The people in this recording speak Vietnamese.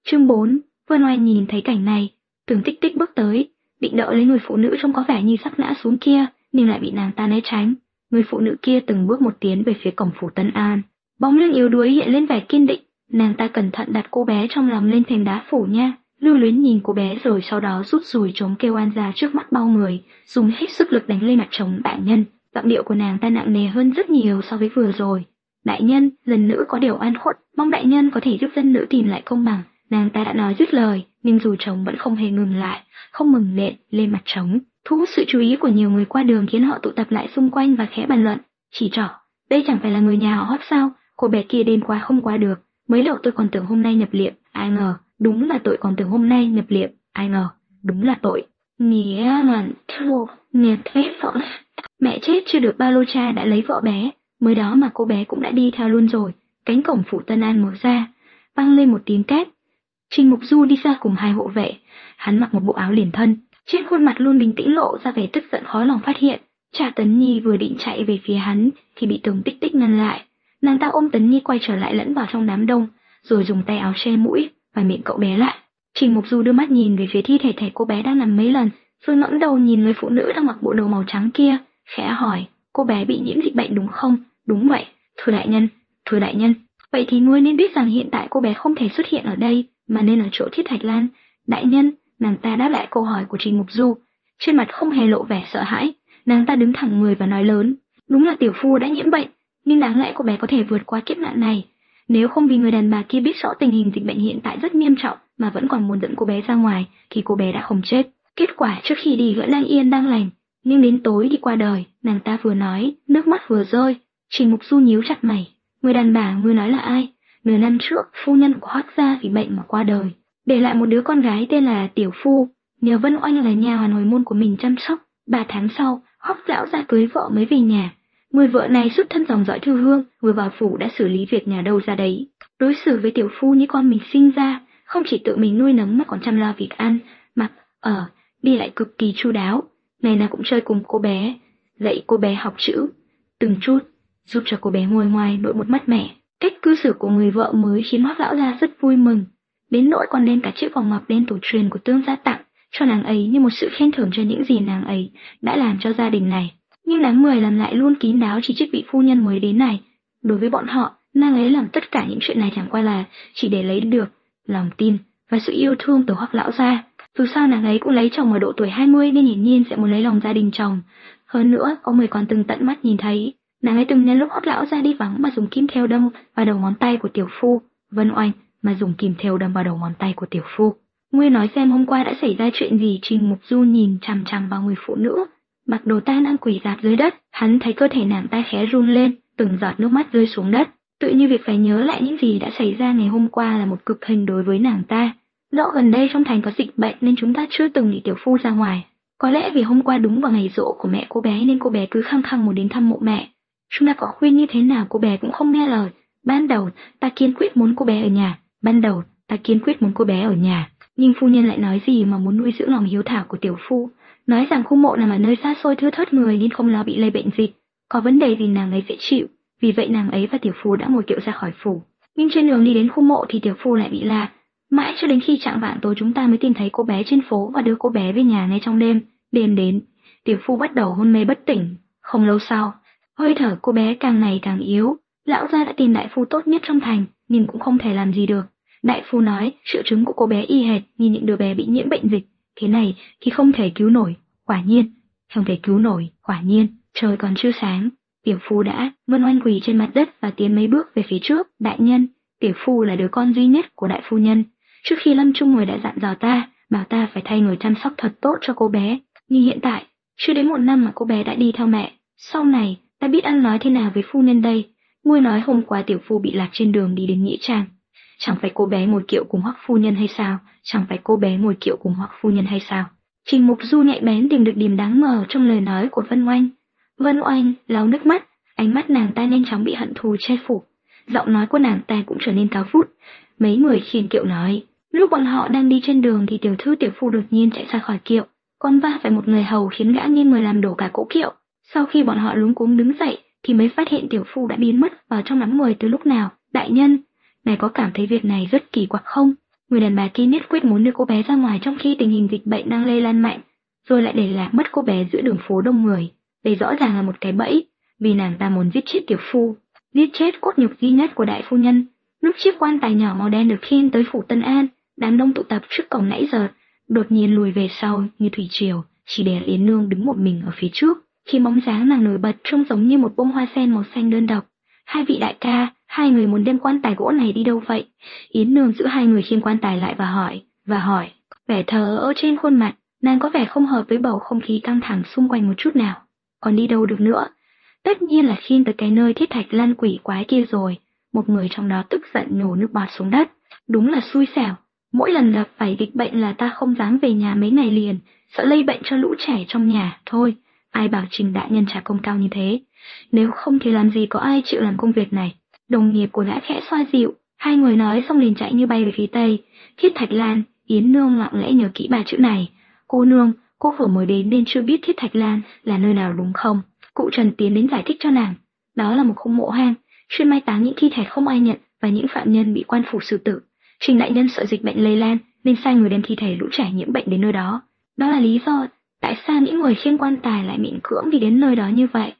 Chương 4, Vân Oanh nhìn thấy cảnh này, Tưởng Tích Tích bước tới, định đỡ lấy người phụ nữ trông có vẻ như sắp ngã xuống kia, nhưng lại bị nàng ta né tránh. Người phụ nữ kia từng bước một tiến về phía cổng phủ Tân An, bóng lưng yếu đuối hiện lên vẻ kiên định. Nàng ta cẩn thận đặt cô bé trong lòng lên thềm đá phủ nha, lưu luyến nhìn cô bé rồi sau đó rút dùi trống kêu oan ra trước mắt bao người, dùng hết sức lực đánh lên mặt trống đại nhân. Giọng điệu của nàng ta nặng nề hơn rất nhiều so với vừa rồi. Đại nhân, lần nữa có điều oan khuất, mong đại nhân có thể giúp dân nữ tìm lại công bằng. Nàng ta đã nói dứt lời, nhưng dù trống vẫn không hề ngừng lại, không ngừng nện lên mặt trống, thu hút sự chú ý của nhiều người qua đường khiến họ tụ tập lại xung quanh và khẽ bàn luận. Chỉ trỏ, đây chẳng phải là người nhà họ Hoắc sao? Cô bé kia đêm qua không qua được, mới đầu tôi còn tưởng hôm nay nhập liệm, ai ngờ, đúng là tội, còn tưởng hôm nay nhập liệm, ai ngờ, đúng là tội. Nghĩa là thua, nghe thế phỏng. Mẹ chết chưa được bao lâu cha đã lấy vợ bé, mới đó mà cô bé cũng đã đi theo luôn rồi. Cánh cổng phủ Tân An mở ra, vang lên một tiếng két. Trình Mục Du đi ra cùng hai hộ vệ, hắn mặc một bộ áo liền thân, trên khuôn mặt luôn bình tĩnh lộ ra vẻ tức giận khó lòng phát hiện. Cha Tấn Nhi vừa định chạy về phía hắn thì bị Tưởng Tích Tích ngăn lại. Nàng ta ôm Tấn Nhi quay trở lại lẫn vào trong đám đông, rồi dùng tay áo che mũi và miệng cậu bé lại. Trình Mục Du đưa mắt nhìn về phía thi thể cô bé đang nằm mấy lần, rồi ngẩng đầu nhìn người phụ nữ đang mặc bộ đồ màu trắng kia, khẽ hỏi: cô bé bị nhiễm dịch bệnh đúng không? Đúng vậy, thưa đại nhân. Thưa đại nhân, vậy thì ngươi nên biết rằng hiện tại cô bé không thể xuất hiện ở đây, mà nên ở chỗ Thiết Thạch Lan. Đại nhân, nàng ta đáp lại câu hỏi của Trình Mục Du, trên mặt không hề lộ vẻ sợ hãi. Nàng ta đứng thẳng người và nói lớn: đúng là tiểu phu đã nhiễm bệnh, nhưng đáng lẽ cô bé có thể vượt qua kiếp nạn này. Nếu không vì người đàn bà kia biết rõ tình hình dịch bệnh hiện tại rất nghiêm trọng mà vẫn còn muốn dẫn cô bé ra ngoài, thì cô bé đã không chết. Kết quả trước khi đi vẫn đang yên đang lành, nhưng đến tối thì qua đời. Nàng ta vừa nói, nước mắt vừa rơi. Trình Mục Du nhíu chặt mày: người đàn bà ngươi nói là ai? Nửa năm trước, phu nhân của Hoắc gia vì bệnh mà qua đời, để lại một đứa con gái tên là Tiểu Phu, nhờ Vân Oanh là nha hoàn hồi môn của mình chăm sóc. 3 tháng sau, Hoắc lão gia cưới vợ mới về nhà. Người vợ này xuất thân dòng dõi thư hương, vừa vào phủ đã xử lý việc nhà đâu ra đấy, đối xử với Tiểu Phu như con mình sinh ra, không chỉ tự mình nuôi nấng mà còn chăm lo việc ăn, mặc, ở, đi lại cực kỳ chu đáo. Ngày nào cũng chơi cùng cô bé, dạy cô bé học chữ, từng chút, giúp cho cô bé nguôi ngoai nỗi một mắt mẹ. Cách cư xử của người vợ mới khiến Hoắc lão gia rất vui mừng, đến nỗi còn đem cả chiếc vòng ngọc đen tổ truyền của Tương gia tặng cho nàng ấy như một sự khen thưởng cho những gì nàng ấy đã làm cho gia đình này. Nhưng đáng 10 làm lại luôn kín đáo chỉ trích vị phu nhân mới đến này. Đối với bọn họ, nàng ấy làm tất cả những chuyện này chẳng qua là chỉ để lấy được lòng tin và sự yêu thương từ Hoắc lão gia. Dù sao nàng ấy cũng lấy chồng ở độ tuổi 20 nên hiển nhiên sẽ muốn lấy lòng gia đình chồng. Hơn nữa, có người còn từng tận mắt nhìn thấy, nàng ấy từng nhân lúc Hoắc lão gia đi vắng mà dùng kim thêu đâm vào đầu ngón tay của Tiểu Phu, Vân Oanh mà dùng kim thêu đâm vào đầu ngón tay của Tiểu Phu. Ngươi nói xem hôm qua đã xảy ra chuyện gì? Trình Mục Du nhìn chằm chằm vào người phụ nữ mặc đồ tang đang quỳ rạp dưới đất, hắn thấy cơ thể nàng ta khẽ run lên, từng giọt nước mắt rơi xuống đất, tự như việc phải nhớ lại những gì đã xảy ra ngày hôm qua là một cực hình đối với nàng ta. Dẫu gần đây trong thành có dịch bệnh nên chúng ta chưa từng để Tiểu Phu ra ngoài. Có lẽ vì hôm qua đúng vào ngày giỗ của mẹ cô bé nên cô bé cứ khăng khăng muốn đến thăm mộ mẹ. Chúng ta có khuyên như thế nào cô bé cũng không nghe lời. Ban đầu ta kiên quyết muốn cô bé ở nhà. Nhưng phu nhân lại nói gì mà muốn nuôi dưỡng lòng hiếu thảo của Tiểu Phu, nói rằng khu mộ nằm ở nơi xa xôi thưa thớt người nên không lo bị lây bệnh dịch, có vấn đề gì nàng ấy sẽ chịu. Vì vậy nàng ấy và Tiểu Phu đã ngồi kiệu ra khỏi phủ. Nhưng trên đường đi đến khu mộ thì Tiểu Phu lại bị lạc. Mãi cho đến khi chạng vạng tối chúng ta mới tìm thấy cô bé trên phố và đưa cô bé về nhà ngay trong đêm. Đêm đến, Tiểu Phu bắt đầu hôn mê bất tỉnh. Không lâu sau, hơi thở cô bé càng ngày càng yếu. Lão gia đã tìm đại phu tốt nhất trong thành, nhưng cũng không thể làm gì được. Đại phu nói triệu chứng của cô bé y hệt như những đứa bé bị nhiễm bệnh dịch, thế này thì không thể cứu nổi. Quả nhiên, trời còn chưa sáng, Tiểu Phu đã. Vân Oanh quỳ trên mặt đất và tiến mấy bước về phía trước. Đại nhân, Tiểu Phu là đứa con duy nhất của đại phu nhân. Trước khi lâm chung người đã dặn dò ta, bảo ta phải thay người chăm sóc thật tốt cho cô bé. Nhưng hiện tại, chưa đến 1 năm mà cô bé đã đi theo mẹ. Sau này, ta biết ăn nói thế nào với phu nhân đây? Ngươi nói hôm qua Tiểu Phu bị lạc trên đường đi đến nghĩa trang. Chẳng phải cô bé ngồi kiệu cùng Hoắc phu nhân hay sao? Trình Mục Du nhạy bén tìm được điểm đáng ngờ trong lời nói của Vân Oanh. Vân Oanh lau nước mắt, ánh mắt nàng ta nhanh chóng bị hận thù che phủ. Giọng nói của nàng ta cũng trở nên cao vút. Mấy người khiêng kiệu nói, lúc bọn họ đang đi trên đường thì tiểu thư Tiểu Phu đột nhiên chạy ra khỏi kiệu, còn va phải một người hầu khiến gã nghiêng người làm đổ cả cỗ kiệu. Sau khi bọn họ luống cuống đứng dậy thì mới phát hiện Tiểu Phu đã biến mất vào trong đám người từ lúc nào. Đại nhân, ngài có cảm thấy việc này rất kỳ quặc không? Người đàn bà kia nhất quyết muốn đưa cô bé ra ngoài trong khi tình hình dịch bệnh đang lây lan mạnh, rồi lại để lạc mất cô bé giữa đường phố đông người. Đây rõ ràng là một cái bẫy, vì nàng ta muốn giết chết tiểu phu, giết chết cốt nhục duy nhất của đại phu nhân. Lúc chiếc quan tài nhỏ màu đen được khiêng tới phủ Tân An, đám đông tụ tập trước cổng nãy giờ đột nhiên lùi về sau như thủy triều, chỉ để Yến Nương đứng một mình ở phía trước. Khi bóng dáng nàng nổi bật trông giống như một bông hoa sen màu xanh đơn độc. Hai vị đại ca, hai người muốn đem quan tài gỗ này đi đâu vậy? Yến Nương giữ hai người khiêng quan tài lại và hỏi, vẻ thờ ơ trên khuôn mặt, nàng có vẻ không hợp với bầu không khí căng thẳng xung quanh một chút nào. Còn đi đâu được nữa? Tất nhiên là khiêng tới cái nơi thiết thạch lan quỷ quái kia rồi. Một người trong đó tức giận nhổ nước bọt xuống đất. Đúng là xui xẻo. Mỗi lần gặp phải dịch bệnh là ta không dám về nhà mấy ngày liền, sợ lây bệnh cho lũ trẻ trong nhà. Thôi, ai bảo Trình đại nhân trả công cao như thế. Nếu không thì làm gì có ai chịu làm công việc này. Đồng nghiệp của gã khẽ xoa dịu, hai người nói xong liền chạy như bay về phía tây. Thiết Thạch Lan, Yến Nương lặng lẽ nhớ kỹ ba chữ này. Cô nương, cô vừa mới đến nên chưa biết Thiết Thạch Lan là nơi nào đúng không? Cụ Trần tiến đến giải thích cho nàng. Đó là một khung mộ hang, chuyên mai táng những thi thể không ai nhận và những phạm nhân bị quan phủ xử tử. Trình đại nhân sợ dịch bệnh lây lan nên sai người đem thi thể lũ trẻ nhiễm bệnh đến nơi đó. Đó là lý do tại sao những người khiêng quan tài lại miễn cưỡng đi đến nơi đó như vậy.